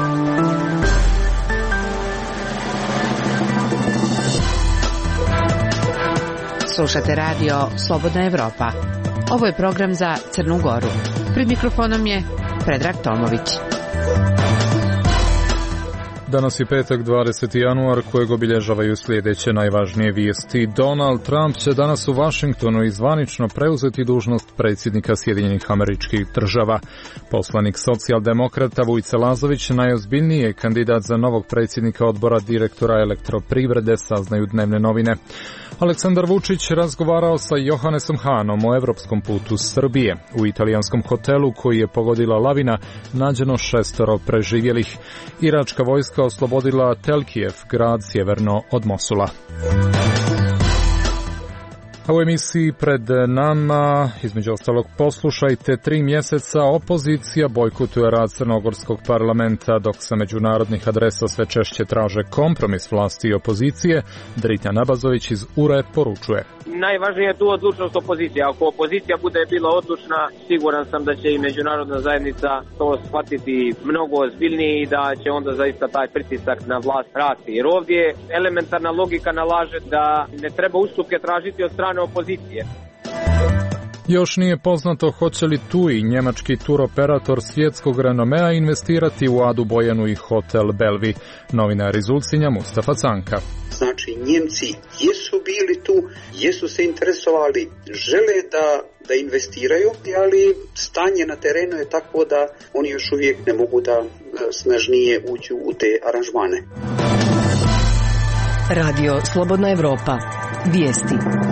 Slušate radio Slobodna Evropa. Ovo je program za Crnu Goru. Pred mikrofonom je Predrag Tomović. Danas je petak 20. januar kojeg obilježavaju sljedeće najvažnije vijesti. Donald Trump će danas u Vašingtonu i zvanično preuzeti dužnost predsjednika Sjedinjenih Američkih Država. Poslanik socijaldemokrata Vujica Lazović najozbiljniji je kandidat za novog predsjednika odbora direktora Elektroprivrede, saznaju dnevne novine. Aleksandar Vučić razgovarao sa Johannesom Hanom o evropskom putu Srbije. U italijanskom hotelu koji je pogodila lavina nađeno 6 preživjelih. Iračka vojska oslobodila Telkijev, grad sjeverno od Mosula. A u emisiji pred nama, između ostalog, poslušajte, 3 mjeseca opozicija bojkotuje rad Crnogorskog parlamenta, dok sa međunarodnih adresa sve češće traže kompromis vlasti i opozicije. Drita Nabazović iz URE poručuje. Najvažnije je tu odlučnost opozicije. Ako opozicija bude bila odlučna, siguran sam da će i međunarodna zajednica to shvatiti mnogo ozbiljnije i da će onda zaista taj pritisak na vlast rasti. Jer ovdje elementarna logika nalaže da ne treba ustupke tražiti od strane opozicije. Još nije poznato hoće li TUI, njemački turoperator svjetskog renomea, investirati u Adu Bojanu i hotel Belvi. Novinar iz Ulcinja Mustafa Canka. Znači, Njemci jesu bili tu, jesu se interesovali, žele da investiraju, ali stanje na terenu je tako da oni još uvijek ne mogu da snažnije uđu u te aranžmane. Radio Slobodna Evropa. Vijesti.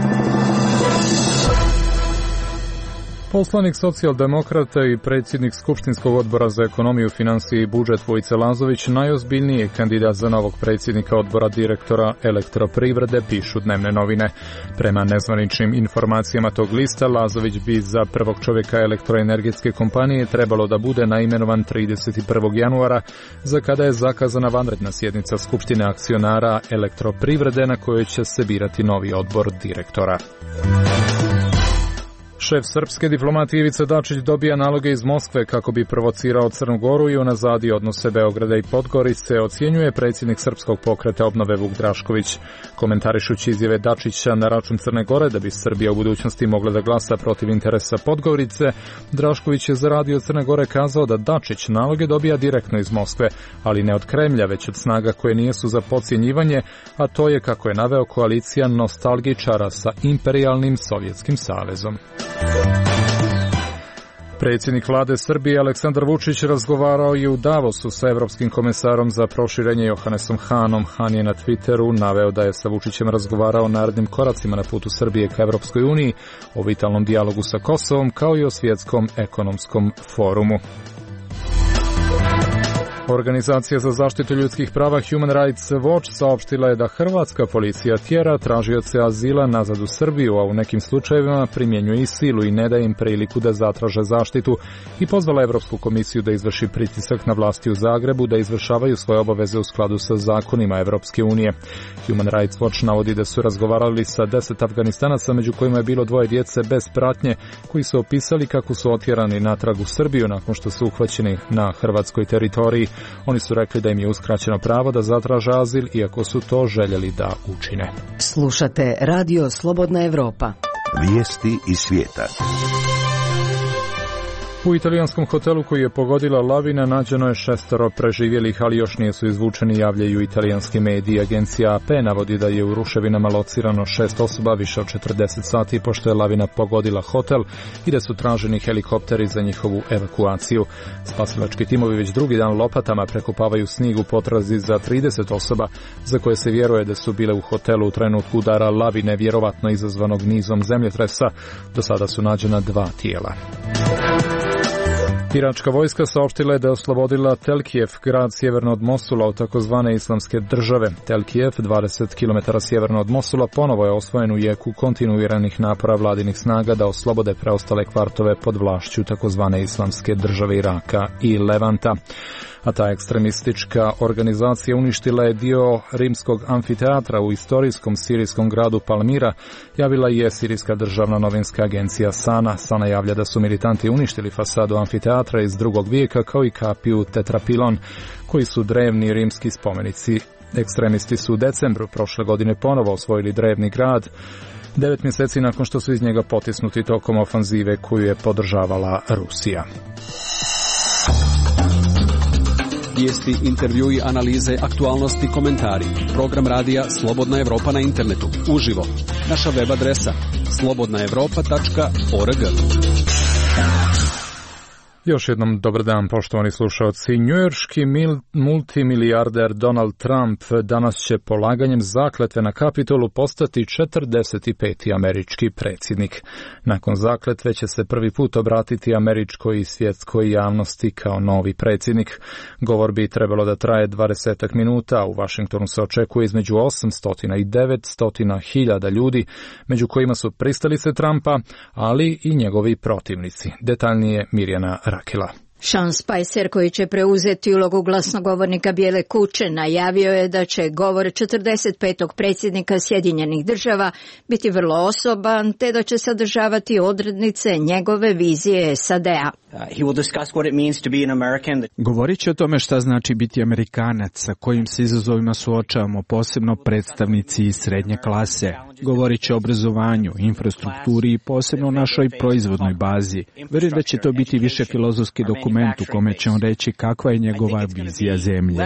Poslanik socijaldemokrata i predsjednik Skupštinskog odbora za ekonomiju, financije i budžet Vujica Lazović najozbiljniji je kandidat za novog predsjednika odbora direktora Elektroprivrede, pišu dnevne novine. Prema nezvaničnim informacijama tog lista, Lazović bi za prvog čovjeka elektroenergetske kompanije trebalo da bude naimenovan 31. januara, za kada je zakazana vanredna sjednica Skupštine akcionara Elektroprivrede na kojoj će se birati novi odbor direktora. Šef srpske diplomatije Ivica Dačić dobija naloge iz Moskve kako bi provocirao Crnu Goru i unazadio odnose Beograda i Podgorice, ocjenjuje predsjednik Srpskog pokreta obnove Vuk Drašković. Komentarišući izjave Dačića na račun Crne Gore da bi Srbija u budućnosti mogla da glasa protiv interesa Podgorice, Drašković je za radio Crne Gore kazao da Dačić naloge dobija direktno iz Moskve, ali ne od Kremlja, već od snaga koje nijesu za podcjenjivanje, a to je, kako je naveo, koalicija nostalgičara sa imperijalnim Sovjetskim savezom. Predsjednik vlade Srbije Aleksandar Vučić razgovarao je u Davosu sa evropskim komesarom za proširenje Johannesom Hanom. Han je na Twitteru naveo da je sa Vučićem razgovarao o narednim koracima na putu Srbije ka Evropskoj uniji, o vitalnom dijalogu sa Kosovom, kao i o svjetskom ekonomskom forumu. Organizacija za zaštitu ljudskih prava Human Rights Watch saopštila je da hrvatska policija tjera tražioce azila nazad u Srbiju, a u nekim slučajevima primjenjuje i silu i ne daje im priliku da zatraže zaštitu, i pozvala Evropsku komisiju da izvrši pritisak na vlasti u Zagrebu da izvršavaju svoje obaveze u skladu sa zakonima Evropske unije. Human Rights Watch navodi da su razgovarali sa 10 Afganistanaca, među kojima je bilo 2 djece bez pratnje, koji su opisali kako su otjerani natrag u Srbiju nakon što su uhvaćeni na hrvatskoj teritoriji. Oni su rekli da im je uskraćeno pravo da zatraže azil, iako su to željeli da učine. Slušate Radio Slobodna Evropa. Vijesti iz svijeta. U italijanskom hotelu koji je pogodila lavina nađeno je 6 preživjelih, ali još nisu izvučeni, javljaju italijanski mediji. Agencija AP navodi da je u ruševinama locirano 6 osoba više od 40 sati pošto je lavina pogodila hotel i da su traženi helikopteri za njihovu evakuaciju. Spasilački timovi već drugi dan lopatama prekopavaju snijeg u potrazi za 30 osoba za koje se vjeruje da su bile u hotelu u trenutku udara lavine, vjerovatno izazvanog nizom zemljotresa. Do sada su nađena 2 tijela. Iračka vojska saopštila je da je oslobodila Telkijev, grad sjeverno od Mosula, od takozvane islamske države. Telkijev, 20 km sjeverno od Mosula, ponovo je osvojen u jeku kontinuiranih napora vladinih snaga da oslobode preostale kvartove pod vlašću takozvane islamske države Iraka i Levanta. a ta ekstremistička organizacija uništila je dio rimskog amfiteatra u istorijskom sirijskom gradu Palmira, javila je sirijska državna novinska agencija Sana. Sana javlja da su militanti uništili fasadu amfiteatra iz 2. vijeka kao i kapiju Tetrapilon, koji su drevni rimski spomenici. Ekstremisti su u decembru prošle godine ponovo osvojili drevni grad, 9 mjeseci nakon što su iz njega potisnuti tokom ofanzive koju je podržavala Rusija. Vijesti, intervjui, analize, aktualnosti, komentari. Program radija Slobodna Evropa na internetu. Uživo. Naša web adresa slobodnaevropa.org. Još jednom dobar dan, poštovani slušalci. Njujorški multimilijarder Donald Trump danas će polaganjem zakletve na Kapitolu postati 45. američki predsjednik. Nakon zakletve će se prvi put obratiti američkoj i svjetskoj javnosti kao novi predsjednik. Govor bi trebalo da traje 20 minuta. U Washingtonu se očekuje između 800 i 900 hiljada ljudi, među kojima su pristalice Trumpa, ali i njegovi protivnici. Detaljnije Mirjana Rakela. Sean Spicer, koji će preuzeti ulogu glasnogovornika Bijele kuće, najavio je da će govor 45. predsjednika Sjedinjenih država biti vrlo osoban, te da će sadržavati odrednice njegove vizije SAD-a. Govorit će o tome šta znači biti Amerikanac, sa kojim se izazovima suočavamo, posebno predstavnici iz srednje klase. Govorit će o obrazovanju, infrastrukturi i posebno o našoj proizvodnoj bazi. Vjerujem da će to biti više filozofski dokument u kome će on reći kakva je njegova vizija zemlje.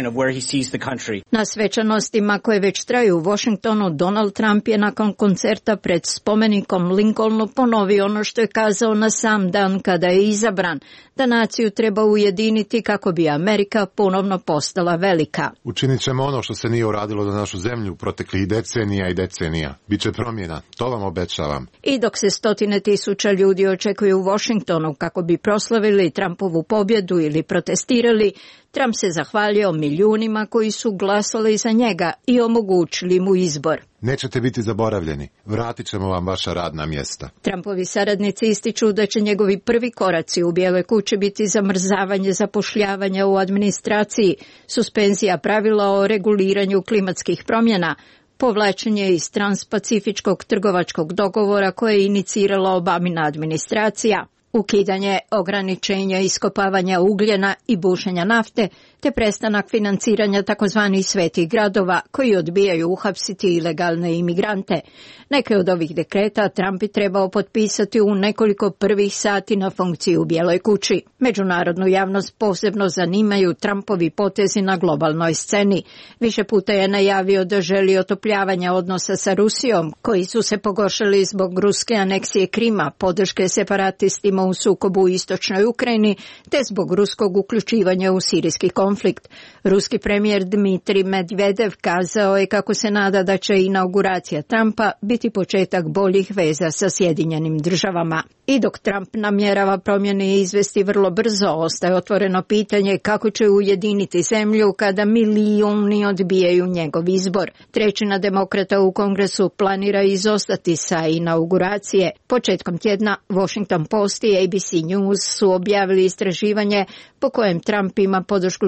Na svečanostima koje već traju u Washingtonu, Donald Trump je nakon koncerta pred spomenikom Lincolnu ponovio ono što je kazao na sam dan kada je izabran, da naciju treba ujediniti kako bi Amerika ponovno postala velika. Učinit ćemo ono što se nije uradilo za našu zemlju proteklih decenija i decenija. Biće promjena, to vam obećavam. I dok se 100.000 ljudi očekuju u Washingtonu kako bi proslavili Trumpovu pobjedu ili protestirali, Trump se zahvalio milijunima koji su glasali za njega i omogućili mu izbor. Nećete biti zaboravljeni. Vratit ćemo vam vaša radna mjesta. Trumpovi saradnici ističu da će njegovi prvi koraci u Bijeloj kući biti zamrzavanje zapošljavanja u administraciji, suspenzija pravila o reguliranju klimatskih promjena, povlačenje iz transpacifičkog trgovačkog dogovora koje je inicirala Obamina administracija, ukidanje ograničenja iskopavanja ugljena i bušenja nafte, te prestanak financiranja takozvanih svetih gradova koji odbijaju uhapsiti ilegalne imigrante. Neke od ovih dekreta Trump bi trebao potpisati u nekoliko prvih sati na funkciji u Bijeloj kući. Međunarodnu javnost posebno zanimaju Trumpovi potezi na globalnoj sceni. Više puta je najavio da želi otopljavanja odnosa sa Rusijom, koji su se pogoršali zbog ruske aneksije Krima, podrške separatistima u sukobu u istočnoj Ukrajini, te zbog ruskog uključivanja u sirijski konflikt. Ruski premijer Dmitrij Medvedev kazao je kako se nada da će inauguracija Trumpa biti početak boljih veza sa Sjedinjenim državama. I dok Trump namjerava promjene izvesti vrlo brzo, ostaje otvoreno pitanje kako će ujediniti zemlju kada milijuni odbijaju njegov izbor. Trećina demokrata u Kongresu planira izostati sa inauguracije. Početkom tjedna Washington Post i ABC News su objavili istraživanje po kojem Trump ima podršku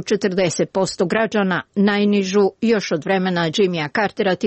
40% građana, najnižu još od vremena Jimmya Cartera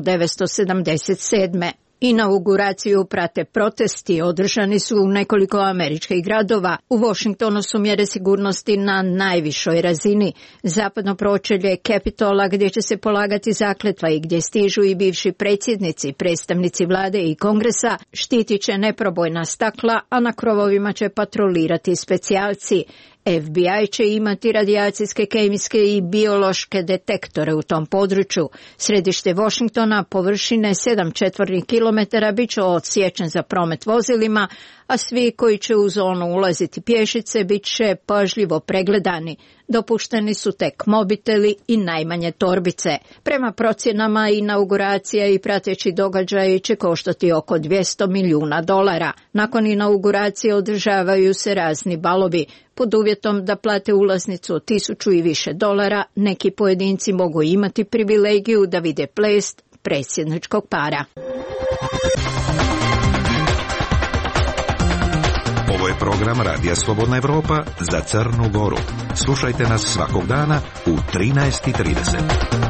1977. Inauguraciju prate protesti, održani su u nekoliko američkih gradova. U Washingtonu su mjere sigurnosti na najvišoj razini. Zapadno pročelje Capitola, gdje će se polagati zakletva i gdje stižu i bivši predsjednici, predstavnici vlade i kongresa, štitit će neprobojna stakla, a na krovovima će patrolirati specijalci. FBI će imati radijacijske, kemijske i biološke detektore u tom području. Središte Washingtona, površine 7 četvornih kilometara, bit će odsječen za promet vozilima, a svi koji će u zonu ulaziti pješice bit će pažljivo pregledani. Dopušteni su tek mobiteli i najmanje torbice. Prema procjenama, inauguracija i prateći događaji će koštati oko $200 milijuna. Nakon inauguracije održavaju se razni balovi. Pod uvjetom da plate ulaznicu od $1,000 i više, neki pojedinci mogu imati privilegiju da vide ples predsjedničkog para. Ovo je program Radija Slobodna Evropa za Crnu Goru. Slušajte nas svakog dana u 13:30.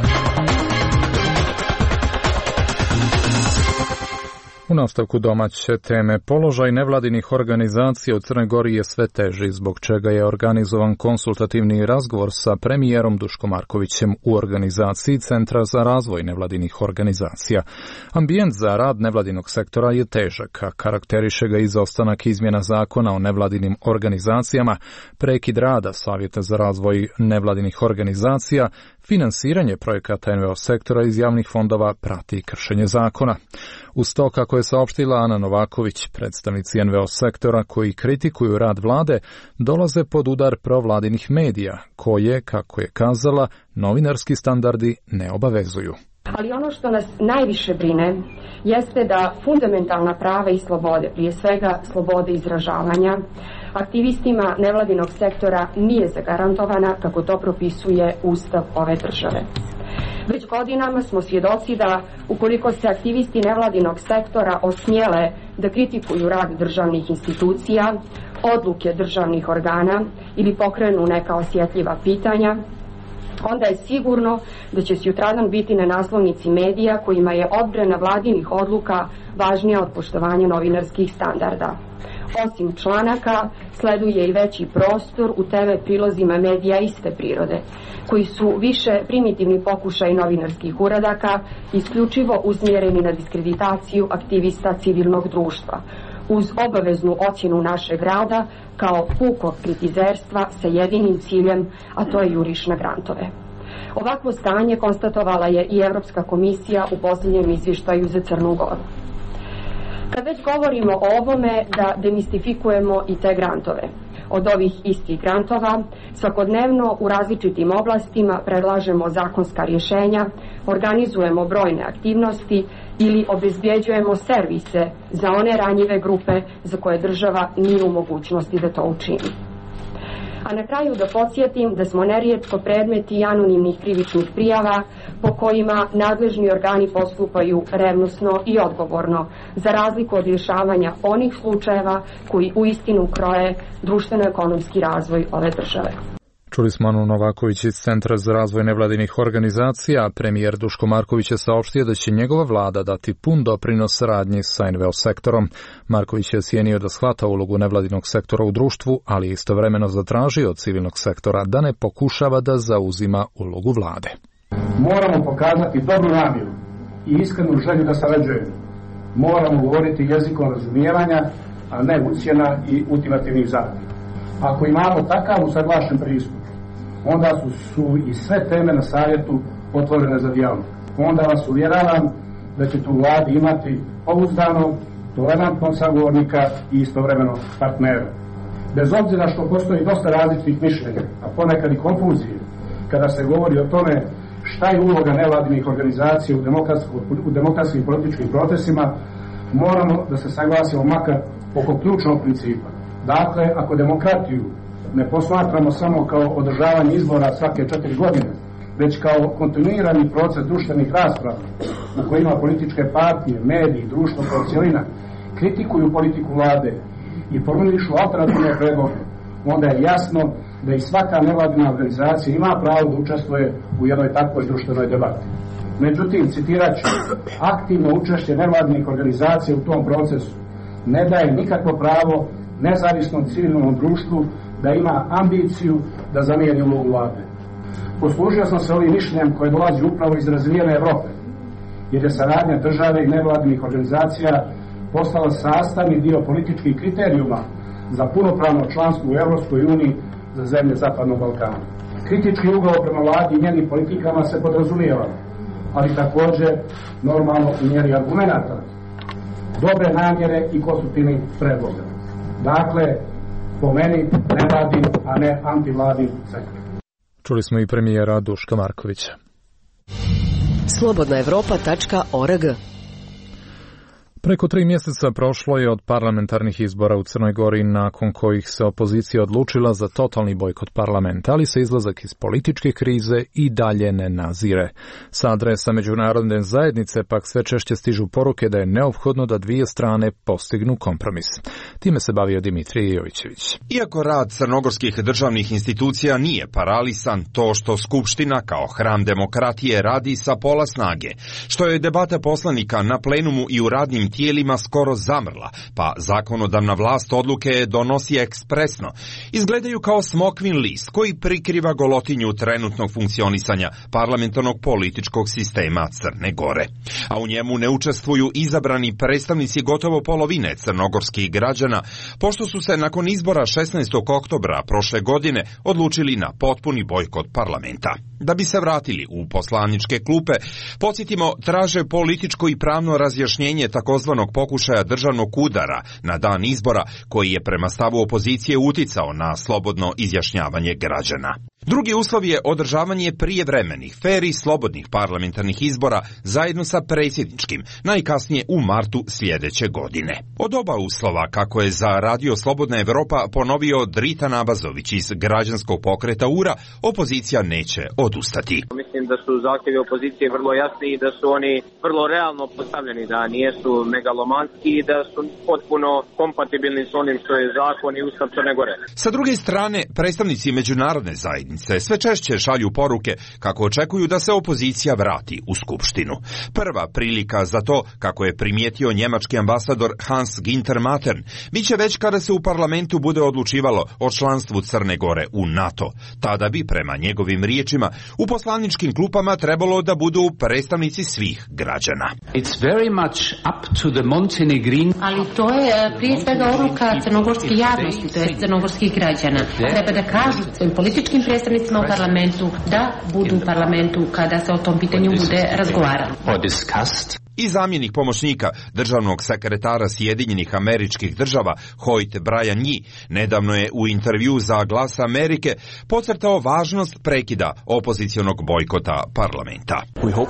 U nastavku domaće teme, položaj nevladinih organizacija u Crnoj Gori je sve teži, zbog čega je organizovan konsultativni razgovor sa premijerom Duškom Markovićem u organizaciji Centra za razvoj nevladinih organizacija. Ambijent za rad nevladinog sektora je težak, a karakteriše ga izostanak izmjena zakona o nevladinim organizacijama, prekid rada Savjeta za razvoj nevladinih organizacija, finansiranje projekata NVO sektora iz javnih fondova prati kršenje zakona. Uz to, kako je saopštila Ana Novaković, predstavnici NVO sektora koji kritikuju rad vlade dolaze pod udar provladinih medija, koje, kako je kazala, novinarski standardi ne obavezuju. Ali ono što nas najviše brine jeste da fundamentalna prava i slobode, prije svega slobode izražavanja, aktivistima nevladinog sektora nije zagarantovana kako to propisuje Ustav ove države. Već godinama smo svjedoci da ukoliko se aktivisti nevladinog sektora osmjele da kritikuju rad državnih institucija, odluke državnih organa ili pokrenu neka osjetljiva pitanja, onda je sigurno da će sutradan biti na naslovnici medija kojima je odbrana vladinih odluka važnija od poštovanja novinarskih standarda. Osim članaka, sleduje i veći prostor u TV prilozima medija iste prirode, koji su više primitivni pokušaj novinarskih uradaka, isključivo usmjereni na diskreditaciju aktivista civilnog društva, uz obaveznu ocjenu našeg rada kao pukog kritizerstva sa jedinim ciljem, a to je juriš na grantove. Ovakvo stanje konstatovala je i Europska komisija u posljednjem izvještaju za Crnu Goru. Kad već govorimo o ovome, da demistifikujemo i te grantove. Od ovih istih grantova svakodnevno u različitim oblastima predlažemo zakonska rješenja, organizujemo brojne aktivnosti ili obezbjeđujemo servise za one ranjive grupe za koje država nije u mogućnosti da to učini. A na kraju da podsjetim da smo nerijetko predmeti anonimnih krivičnih prijava po kojima nadležni organi postupaju revnosno i odgovorno, za razliku od rješavanja onih slučajeva koji uistinu kroje društveno-ekonomski razvoj ove države. Čuli smo Anu Novaković iz Centra za razvoj nevladinih organizacija. Premijer Duško Marković je saopštio da će njegova vlada dati pun doprinos saradnji sa NVO sektorom. Marković je ocijenio da shvata ulogu nevladinog sektora u društvu, ali istovremeno zatražio od civilnog sektora da ne pokušava da zauzima ulogu vlade. Moramo pokazati dobru namjeru i iskrenu želju da sarađujemo. Moramo govoriti jezikom razumijevanja, a ne ucjena i ultimativnih zahtjeva. Ako imamo takav usaglašen pristup, onda su i sve teme na savjetu otvorene za dijalog. Onda vas uvjeravam da ćete u vladi imati pouzdanog, tolerantnog sagovornika i istovremeno partnera. Bez obzira što postoji dosta različitih mišljenja, a ponekad i konfuzije, kada se govori o tome šta je uloga nevladinih organizacija u demokratskim političkim procesima, moramo da se saglasimo makar oko ključnog principa. Dakle, ako demokratiju ne posmatramo samo kao održavanje izbora svake 4 godine, već kao kontinuirani proces društvenih rasprava u kojima političke partije, mediji, društvo kao cjelina kritikuju politiku vlade i formulišu alternativne predloge, onda je jasno da i svaka nevladina organizacija ima pravo da učestvuje u jednoj takvoj društvenoj debati. Međutim, citirat ću, aktivno učešće nevladinih organizacija u tom procesu ne daje nikakvo pravo nezavisnom civilnom društvu da ima ambiciju da zamijeni ulogu vlade. Poslužio sam se ovim mišljenjem koje dolazi upravo iz razvijene Europe, jer je saradnja države i nevladinih organizacija postala sastavni dio političkih kriterijuma za punopravno članstvo u Europskoj uniji za zemlje Zapadnog Balkana. Kritički ugao prema vladi i njenim politikama se podrazumijeva, ali također normalno u mjeri argumenata, dobre namjere i konstruktivnih predloga. Dakle, po meni nevladin, a ne antivladin sektor. Čuli smo i premijera Duška Markovića. Slobodnaevropa.org Preko 3 mjeseca prošlo je od parlamentarnih izbora u Crnoj Gori, nakon kojih se opozicija odlučila za totalni bojkot parlamenta, ali se izlazak iz političke krize i dalje ne nazire. Sa adresa međunarodne zajednice pak sve češće stižu poruke da je neophodno da dvije strane postignu kompromis. Time se bavio Dimitrije Jovićević. Iako rad crnogorskih državnih institucija nije paralisan, to što Skupština kao hram demokratije radi sa pola snage, što je debata poslanika na plenumu i u radnim tijelima skoro zamrla, pa zakonodavna vlast odluke donosi ekspresno, izgledaju kao smokvin list koji prikriva golotinju trenutnog funkcionisanja parlamentarnog političkog sistema Crne Gore. A u njemu ne učestvuju izabrani predstavnici gotovo polovine crnogorskih građana, pošto su se nakon izbora 16. oktobra prošle godine odlučili na potpuni bojkot parlamenta. Da bi se vratili u poslaničke klupe, podsjetimo, traže političko i pravno razjašnjenje takozvanog pokušaja državnog udara na dan izbora, koji je prema stavu opozicije uticao na slobodno izjašnjavanje građana. Drugi uslov je održavanje prijevremenih, fer i slobodnih parlamentarnih izbora zajedno sa predsjedničkim, najkasnije u martu sljedeće godine. Od oba uslova, kako je za Radio Slobodna Evropa ponovio Dritan Abazović iz građanskog pokreta URA, opozicija neće odustati. Mislim da su zahtjevi opozicije vrlo jasni i da su oni vrlo realno postavljeni, da nijesu megalomanski i da su potpuno kompatibilni s onim što je zakon i Ustav Crne Gore. Sa druge strane, predstavnici međunarodne zajednice sve češće šalju poruke kako očekuju da se opozicija vrati u Skupštinu. Prva prilika za to, kako je primijetio njemački ambasador Hans-Günther Mattern, biće već kada se u parlamentu bude odlučivalo o članstvu Crne Gore u NATO. Tada bi, prema njegovim riječima, u poslaničkim klupama trebalo da budu predstavnici svih građana. Ali to je prije svega odluka crnogorske javnosti, to je crnogorskih građana. Treba da kažu svojim političkim predstavnicima u parlamentu da budu u parlamentu kada se o tom pitanju bude razgovaralo. I zamjenik pomoćnika državnog sekretara Sjedinjenih Američkih Država, Hoyt Brian Yee, nedavno je u intervju za Glas Amerike podcrtao važnost prekida opozicionog bojkota parlamenta.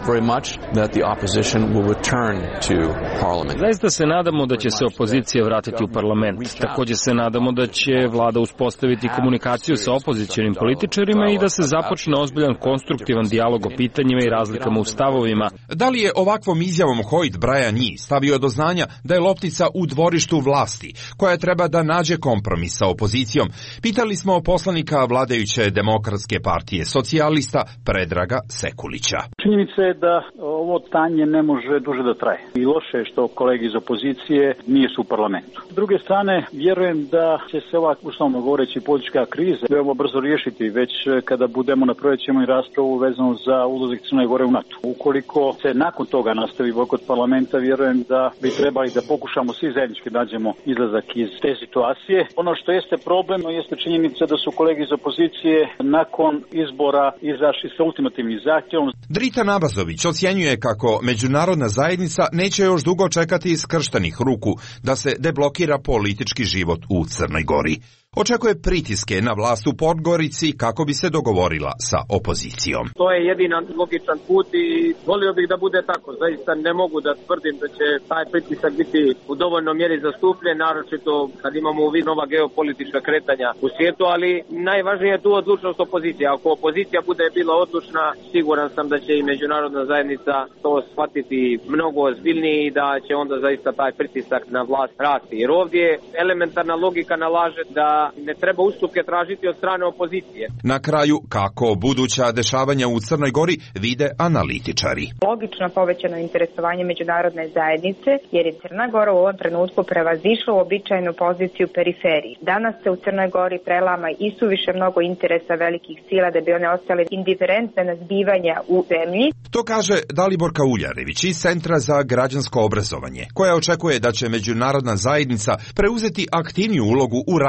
Zaista se nadamo da će se opozicija vratiti u parlament. Također se nadamo da će vlada uspostaviti komunikaciju sa opozicionim političarima i da se započne ozbiljan konstruktivan dijalog o pitanjima i razlikama u stavovima. Da li je ovakvom izjavom Hoyt Brian Yee stavio do znanja da je loptica u dvorištu vlasti, koja treba da nađe kompromis sa opozicijom? Pitali smo poslanika vladajuće Demokratske partije socijalista Predraga Sekulića. Činjenica je da ovo stanje ne može duže da traje. I loše je što kolege iz opozicije nisu u parlamentu. S druge strane, vjerujem da će se ova, uslovno govoreći, politička kriza veoma brzo riješiti, već kada budemo na projećemo i raspravu vezano za ulazak Crne Gore u NATO. Ukoliko se nakon toga nastavi bojkot parlamenta, vjerujem da bi trebali da pokušamo svi zajednički nađemo izlazak iz te situacije. Ono što jeste problem, jeste činjenica da su kolege iz opozicije nakon izbora izašli sa ultimativnim zahtjevom. Dritan Abazović ocjenjuje kako međunarodna zajednica neće još dugo čekati iskrštenih ruku da se deblokira politički život u Crnoj Gori. Očekuje pritiske na vlast u Podgorici kako bi se dogovorila sa opozicijom. To je jedina logičan put i volio bih da bude tako. Zaista ne mogu da tvrdim da će taj pritisak biti u dovoljnoj mjeri zastupljen, naročito kad imamo u vidu nova geopolitička kretanja u svijetu, ali najvažnije je tu odlučnost opozicije. Ako opozicija bude bila odlučna, siguran sam da će i međunarodna zajednica to shvatiti mnogo ozbiljnije i da će onda zaista taj pritisak na vlast rasti. Jer ovdje elementarna logika nalaže da ne treba ustupke tražiti od strane opozicije. Na kraju, kako buduća dešavanja u Crnoj Gori vide analitičari. Logično povećano interesovanje međunarodne zajednice, jer je Crna Gora u ovom trenutku prevazišla uobičajenu poziciju periferiji. Danas se u Crnoj Gori prelama isuviše mnogo interesa velikih sila da bi one ostale indiferentne na zbivanja u zemlji. To kaže Daliborka Uljarević iz Centra za građansko obrazovanje, koja očekuje da će međunarodna zajednica preuzeti aktivniju ulogu u rasplitanju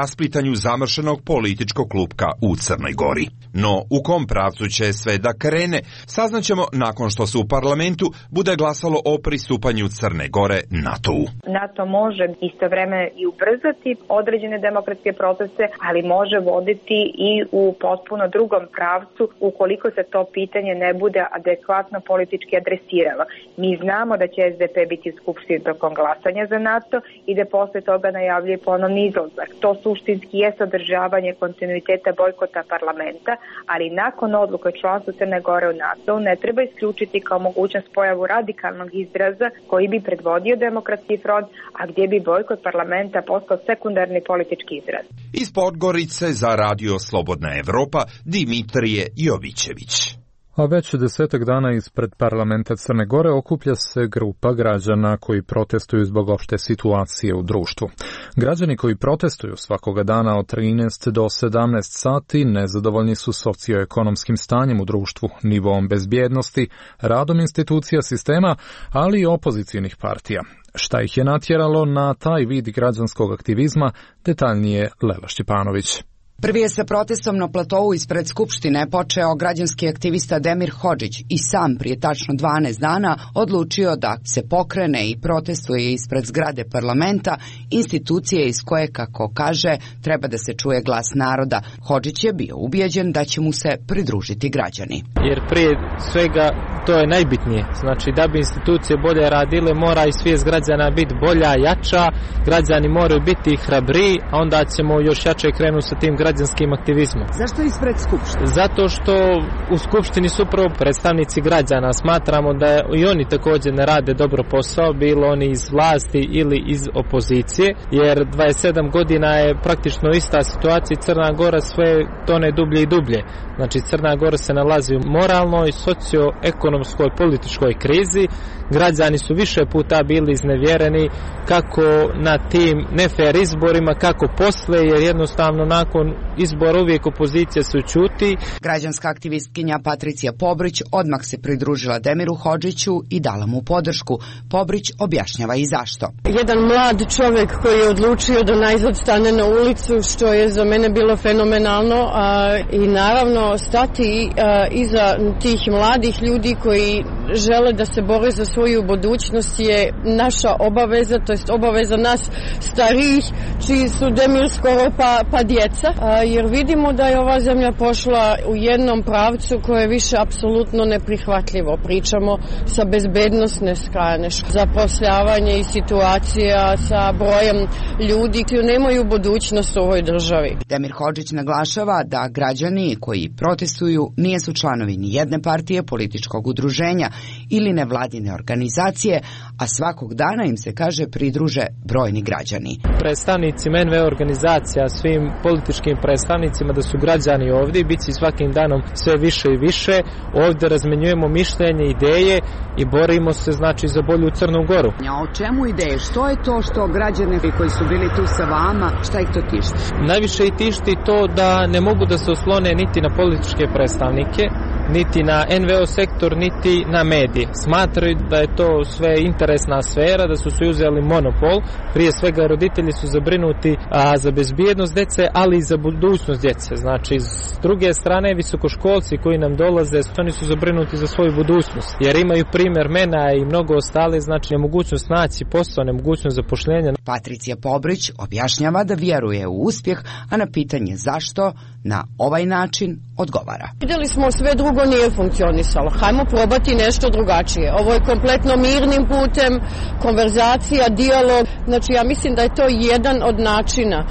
pitanju zamršenog političkog klupka u Crnoj Gori. No, u kom pravcu će sve da krene, saznaćemo nakon što se u parlamentu bude glasalo o pristupanju Crne Gore NATO-u. NATO može istovremeno i ubrzati određene demokratske procese, ali može voditi i u potpuno drugom pravcu ukoliko se to pitanje ne bude adekvatno politički adresiralo. Mi znamo da će SDP biti u Skupštini tokom glasanja za NATO i da posle toga najavljuje ponovni izlazak. To suštinski je sadržavanje kontinuiteta bojkota parlamenta, ali nakon odluke o članstvu Crne Gore u NATO ne treba isključiti kao mogućnost pojavu radikalnog izraza koji bi predvodio Demokratski front, a gdje bi bojkot parlamenta postao sekundarni politički izraz. Iz Podgorice za Radio Slobodna Evropa Dimitrije Jovićević. A već 10 dana ispred parlamenta Crne Gore okuplja se grupa građana koji protestuju zbog opšte situacije u društvu. Građani koji protestuju svakoga dana od 13 do 17 sati nezadovoljni su socioekonomskim stanjem u društvu, nivom bezbjednosti, radom institucija sistema, ali i opozicijnih partija. Šta ih je natjeralo na taj vid građanskog aktivizma, detaljnije Lela Šćepanović. Prvi je sa protestom na platovu ispred Skupštine počeo građanski aktivista Demir Hodžić i sam prije tačno 12 dana odlučio da se pokrene i protestuje ispred zgrade parlamenta, institucije iz koje, kako kaže, treba da se čuje glas naroda. Hodžić je bio ubijeđen da će mu se pridružiti građani. Jer prije svega to je najbitnije. Znači da bi institucije bolje radile mora i svijest građana biti bolja, jača, građani moraju biti hrabriji, a onda ćemo još jače krenuti sa tim građanskim aktivizmom. Zašto ispred Skupštine? Zato što u Skupštini su upravo predstavnici građana. Smatramo da i oni također ne rade dobro posao, bilo oni iz vlasti ili iz opozicije, jer 27 godina je praktično ista situacija i Crna Gora sve tone dublje i dublje. Znači Crna Gora se nalazi u moralnoj, socioekonomskoj, političkoj krizi. Građani su više puta bili iznevjereni kako na tim nefer izborima, kako posle, jer jednostavno nakon izbora uvijek opozicija se ućuti. Građanska aktivistkinja Patricija Pobrić odmah se pridružila Demiru Hodžiću i dala mu podršku. Pobrić objašnjava i zašto. Jedan mlad čovjek koji je odlučio da najzad stane na ulicu, što je za mene bilo fenomenalno, i naravno stati iza tih mladih ljudi koji žele da se bore za svoju budućnost je naša obaveza, to jest obaveza nas starijih, čiji su Demir skoro pa djeca, jer vidimo da je ova zemlja pošla u jednom pravcu koje je više apsolutno neprihvatljivo. Pričamo sa bezbednosne strane, zapošljavanje i situacija sa brojem ljudi koji nemaju budućnost u ovoj državi. Demir Hodžić naglašava da građani koji protestuju nisu članovi ni jedne partije, političkog udruženja ili nevladine organizacije, a svakog dana im se, kaže, pridruže brojni građani. Predstavnici NVO organizacija, svim političkim predstavnicima da su građani ovdje, bit će svakim danom sve više i više. Ovdje razmenjujemo mišljenje, ideje i borimo se, znači, za bolju Crnu Goru. A o čemu ideje? Što je to što građani koji su bili tu sa vama, šta ih to tišti? Najviše ih tišti to da ne mogu da se oslone niti na političke predstavnike, niti na NVO sektor, niti na medije. Smatraju da je to sve interesna sfera, da su se uzeli monopol. Prije svega roditelji su zabrinuti za bezbjednost djece, ali i za budućnost djece. Znači, s druge strane, visokoškolci koji nam dolaze, oni su zabrinuti za svoju budućnost, jer imaju primjer mena i mnogo ostale, znači nemogućnost naći posao, nemogućnost zapošljenja. Patricija Pobrić objašnjava da vjeruje u uspjeh, a na pitanje zašto na ovaj način odgovara. Vidjeli smo sve drugo nije funkcionisalo. Hajmo probati nešto drugačije. Ovo je kompletno mirnim putem, konverzacija, dijalog. Znači ja mislim da je to jedan od načina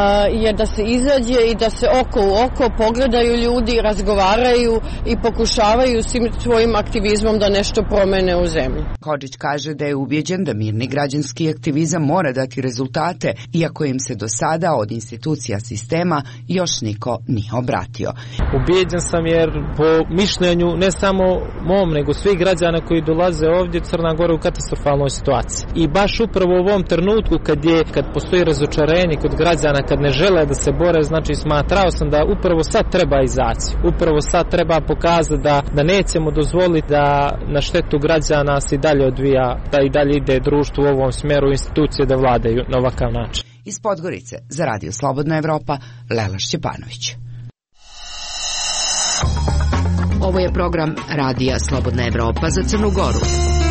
je da se izađe i da se oko u oko pogledaju ljudi, razgovaraju i pokušavaju svim svojim aktivizmom da nešto promene u zemlji. Hodžić kaže da je ubjeđen da mirni građanski aktivizam mora dati rezultate, iako im se do sada od institucija sistema još niko nije obratio. Ubijeđen sam jer po mišljenju ne samo mom, nego svih građana koji dolaze ovdje, Crna Gora u katastrofalnoj situaciji. I baš upravo u ovom trenutku kad postoji razočarenje kod građana, kad ne žele da se bore, znači smatrao sam da upravo sad treba izaći. Upravo sad treba pokazati da nećemo dozvoliti da na štetu građana se i dalje odvija, da i dalje ide društvo u ovom smjeru, institucije da vladaju na ovakav način. Iz Podgorice za Radio Slobodna Evropa, Lela Šćepanović. Ovo je program Radija Slobodna Evropa za Crnu Goru.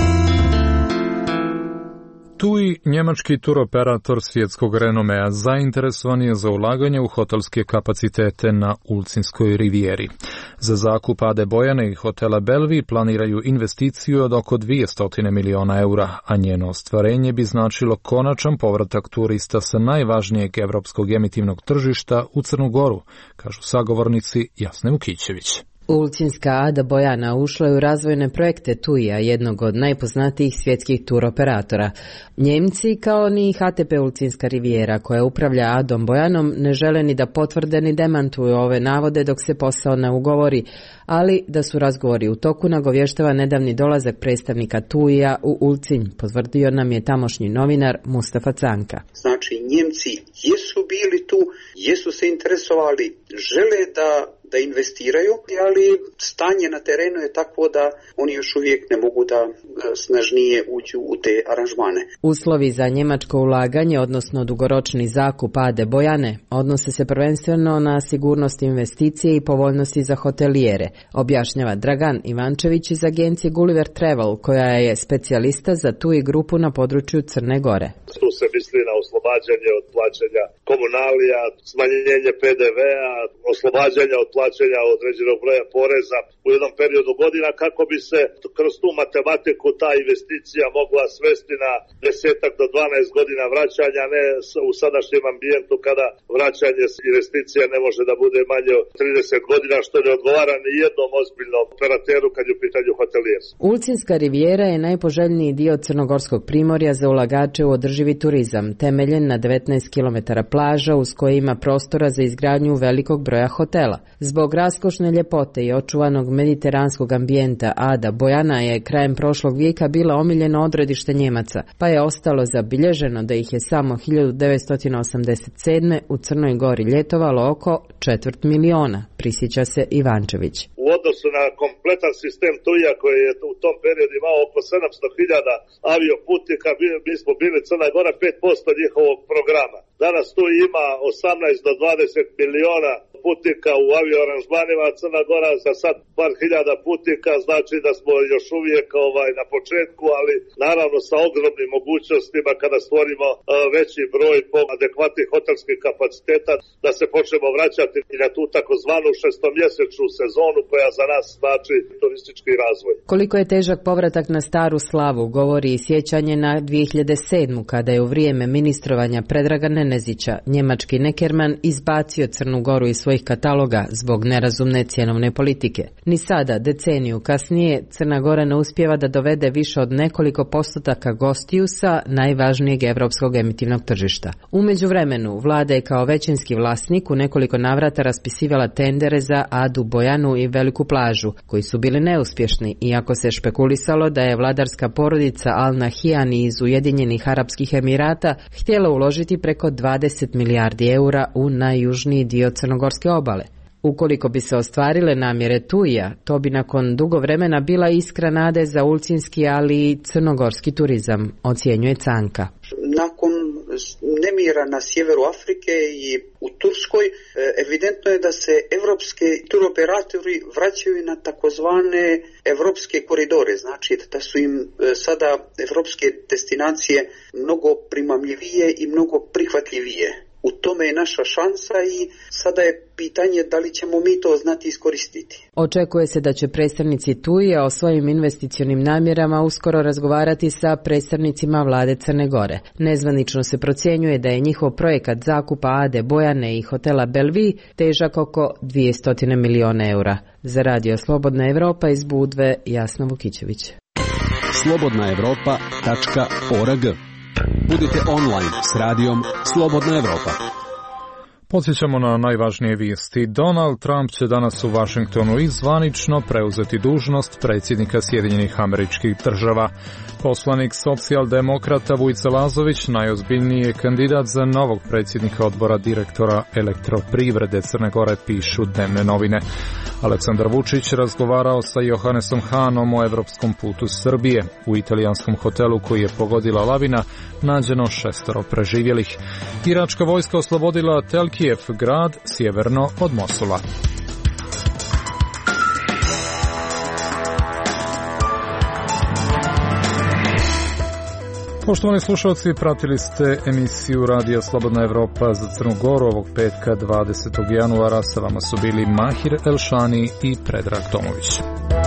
TUI, njemački turoperator svjetskog renomea, zainteresovan je za ulaganje u hotelske kapacitete na Ulcinskoj rivijeri. Za zakup Ade Bojane i hotela Bellevue planiraju investiciju od oko 200 miliona eura, a njeno ostvarenje bi značilo konačan povratak turista sa najvažnijeg evropskog emitivnog tržišta u Crnu Goru, kažu sagovornici Jasne Vukićević. Ulcinska Ada Bojana ušla je u razvojne projekte TUI-a, jednog od najpoznatijih svjetskih turoperatora. Njemci, kao ni HTP Ulcinska rivijera, koja upravlja Adom Bojanom, ne žele ni da potvrde ni demantuju ove navode dok se posao ne ugovori, ali da su razgovori u toku, nagovještava nedavni dolazak predstavnika TUI-a u Ulcinj, potvrdio nam je tamošnji novinar Mustafa Canka. Znači, Njemci jesu bili tu, jesu se interesovali, žele da investiraju, ali stanje na terenu je takvo da oni još uvijek ne mogu da snažnije uđu u te aranžmane. Uslovi za njemačko ulaganje, odnosno dugoročni zakup Ade Bojane, odnose se prvenstveno na sigurnost investicije i povoljnosti za hotelijere, objašnjava Dragan Ivančević iz agencije Gulliver Travel, koja je specijalista za TUI grupu na području Crne Gore. Tu se misli na oslobađanje od plaćanja komunalija, smanjenje PDV-a, oslobađanje od plaćanja određenog broja poreza u jednom periodu godina, kako bi se kroz tu matematiku ta investicija mogla svesti na 10 do 12 godina vraćanja, ne u sadašnjem ambijentu kada vraćanje investicija ne može da bude manje od 30 godina, što ne odgovara ni jednom ozbiljnom operateru kad je u pitanju hotelijerstvo. Ulcinska rivijera je najpoželjniji dio crnogorskog primorja za ulagače u održivi turizam, temeljen na 19 km plaža uz koje ima prostora za izgradnju velikog broja hotela. Zbog raskošne ljepote i očuvanog mediteranskog ambijenta, Ada Bojana je krajem prošlog vijeka bila omiljeno odredište Njemaca, pa je ostalo zabilježeno da ih je samo 1987. u Crnoj Gori ljetovalo oko 250.000, prisjeća se Ivančević. U odnosu na kompletan sistem TUI-a koji je u tom periodu imao oko 700.000 avioputnika, mi smo bili Crna Gora 5% njihovog programa. Danas TUI ima 18 do 20 miliona putnika u avioaranžmanima, Crna Gora za sad par hiljada putnika, znači da smo još uvijek na početku, ali naravno sa ogromnim mogućnostima kada stvorimo veći broj adekvatnih hotelskih kapaciteta da se počnemo vraćati i na tu takozvanu šestomjesečnu sezonu koja za nas znači turistički razvoj. Koliko je težak povratak na staru slavu govori i sjećanje na 2007. kada je u vrijeme ministrovanja Predraga Nenezića njemački Neckermann izbacio Crnu Goru iz svojih kataloga zbog nerazumne cjenovne politike. Ni sada, deceniju kasnije, Crna Gora ne uspijeva da dovede više od nekoliko postotaka gostiju sa najvažnijeg evropskog emitivnog tržišta. U međuvremenu, vlada je kao većinski vlasnik u nekoliko navrata raspisivala tendere za Adu Bojanu i Veliku plažu, koji su bili neuspješni, iako se špekulisalo da je vladarska porodica Al Nahyan iz Ujedinjenih Arapskih Emirata htjela uložiti preko 20 milijardi eura u najjužniji dio crnogorske obale. Ukoliko bi se ostvarile namjere TUI-a, to bi nakon dugo vremena bila iskra nade za ulcinski, ali i crnogorski turizam, ocjenjuje Canka. Nakon nemira na sjeveru Afrike i u Turskoj, evidentno je da se evropske turoperatori vraćaju na takozvane evropske koridore, znači da su im sada evropske destinacije mnogo primamljivije i mnogo prihvatljivije. U tome je naša šansa i sada je pitanje da li ćemo mi to znati iskoristiti. Očekuje se da će predstavnici TUI-a o svojim investicionim namjerama uskoro razgovarati sa predstavnicima vlade Crne Gore. Nezvanično se procjenjuje da je njihov projekat zakupa Ade Bojane i hotela Bellevue težak oko 200 miliona eura. Za Radio Slobodna Evropa iz Budve, Jasna Vukićević. slobodnaevropa.org. Budite online s radijom Slobodna Evropa. Podsjećamo na najvažnije vijesti. Donald Trump će danas u Vašingtonu i zvanično preuzeti dužnost predsjednika Sjedinjenih Američkih Država. Poslanik socijaldemokrata Vujica Lazović najozbiljniji je kandidat za novog predsjednika odbora direktora elektroprivrede Crne Gore, pišu dnevne novine. Aleksandar Vučić razgovarao sa Johannesom Hanom o evropskom putu Srbije. U italijanskom hotelu koji je pogodila lavina nađeno 6 preživjelih. Iračka vojska oslobodila Telkijev, grad sjeverno od Mosula. Poštovani slušalci, pratili ste emisiju Radija Slobodna Evropa za Crnu Goru ovog petka 20. januara. Sa vama su bili Mahir Elšani i Predrag Tomović.